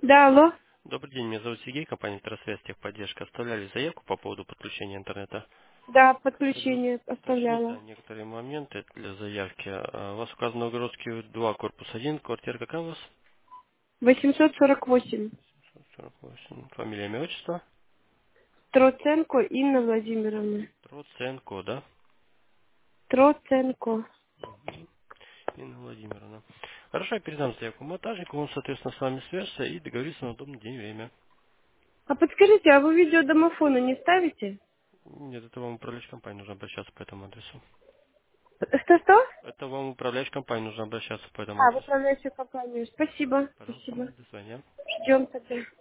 Да, алло. Добрый день, меня зовут Сергей, компания Интерсвязь Техподдержка. Оставляли заявку по поводу подключения интернета. Да, Мгм. подключение Уточнить, да, оставляла. некоторые моменты для заявки. У вас указан Новгородский 2, корпус 1, квартира какая у вас? 848. 48. Фамилия, имя, отчество? Троценко Инна Владимировна. Троценко, да? Троценко. Мгм. Инна Владимировна. Хорошо, я передам заявку монтажнику, он, соответственно, с вами свяжется и договорится на удобный день и время. А подскажите, а вы видеодомофона не ставите? Нет, это вам управляющей компании нужно обращаться по этому адресу. Что-что? Это вам управляющей компании нужно обращаться по этому А, в адресу. управляющую компанию. Спасибо. Пожалуйста, Спасибо. до свидания. Ждем тогда.